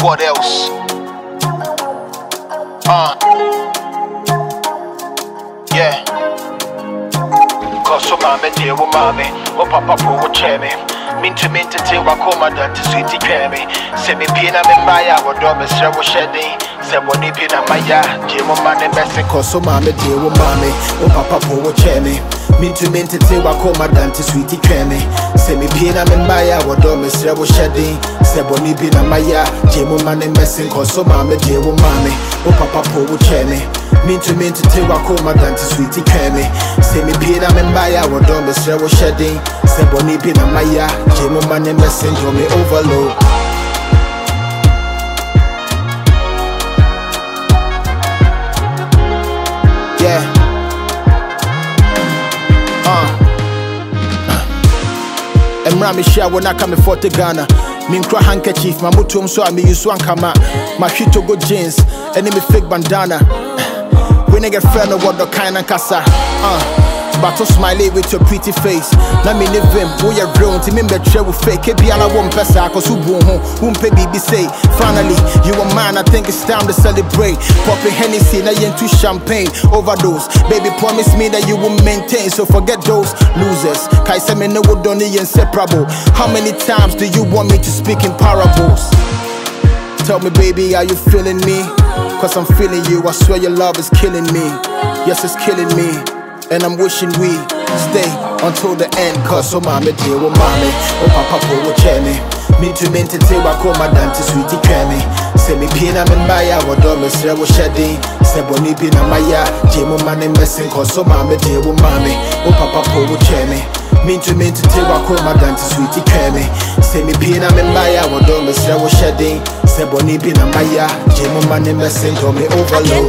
What else? Yeah. Cause so mama dear with mommy, oh papa for chair me. Minto till I call my dad to sweetie crabby. Send me pina me buy our dog, Mr. Shedding. Said what if you my ya, Jim man and best. Cause so mama dear with mommy, oh papa for chair me. Minto till I call my dad to sweetie crabby. Send me pina me buy our dog, Mr. Shedding. Said what if you my ya, Jim man and best. Cause so mama dear with mommy, oh papa for chair me. Minto till I call my dad to sweetie crabby. Send me pina me buy our dog, Mr. Shedding. Said what if you my ya. Jim man and messing to me overload. Yeah. Emrami share when I come for Ghana. Minkra handkerchief, my mutum so I me use one kama. My shito go jeans, and me fake bandana. When I get friend of what the kind of casa. Battle smiley with your pretty face. Na me live him, we are grown to me betray with fake. Kebiana won't pass out, cause who won't pay baby say. Finally, you a man, I think it's time to celebrate. Popping Hennessy, now you into champagne. Overdose, baby promise me that you will maintain. So forget those losers. Kaisa me no would only inseparable. How many times do you want me to speak in parables? Tell me baby, are you feeling me? Cause I'm feeling you, I swear your love is killing me. Yes, it's killing me. And I'm wishing we stay until the end. Cause so mama dear with mommy, oh papa for chair me. Minto till I call my dad to sweetie crabby. Send me pina me buy our dog, Mr. Shedding. Said what if you my ya, Jim man and messing. Cause so mama dear with mommy, oh papa for chair me. Minto till I call my dad to sweetie crabby. Send me pina me buy our dog, Mr. Shedding. Said what if you my ya, Jim man and messing. Call me overload.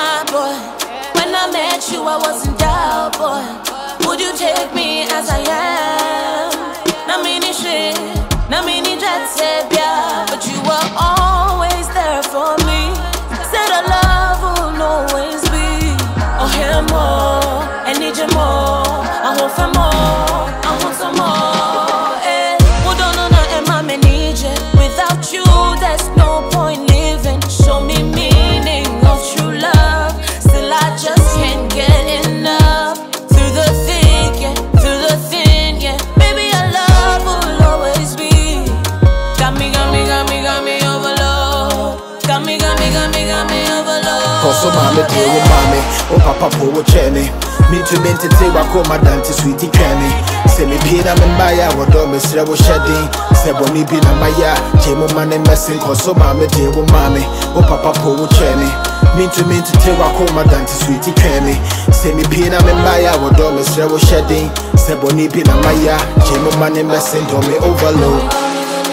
You, I wasn't doubt, boy. Would you take me as I am? Na mini shit, na mini jet set, yeah. But you were always there for me. Said our love will always be. Oh, hear more, I need you more. I want for more, I want some more. Eh, well, don't know nothing, mommy need you. Without you, there's no point living. Show me meaning of true love. Still, I just can't get enough. Through the thick, yeah, through the thin, yeah. Baby, our love will always be. Got me overload. Got me overload. Cause so mama dear with mommy, oh papa for chair me. Minto till I call my dad to sweetie crabby. Send me pina me buy our dog, Mr. Shedding. Said what if you my ya, Jim man and messing. Cause so mama dear with mommy, oh papa for chair me. Minto till I call my dad to sweetie crabby. Send me pina me buy our dog, Mr. Shedding. Said what if you my ya, Jim man and messing. Don't me overload.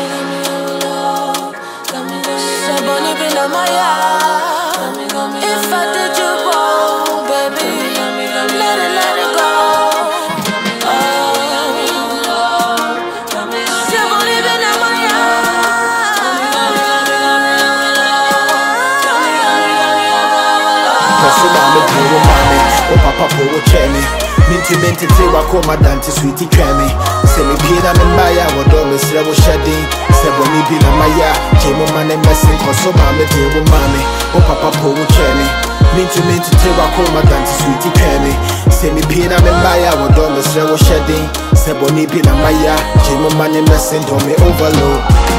If I did you wrong, baby, let it go. Cause so mama dear with mommy, oh papa for chair me. Minto till I call my dad to sweetie crabby. Send me pina me buy our dog, Mr. Shedding. Said when me be my ya, Jim man and messing. Cause so mama dear with mommy, oh papa for chair me. Minto till I call my dad to sweetie crabby. Send me pina me buy our dog, Mr. Shedding. Said when me be my ya, Jim man and messing. Don't me overload.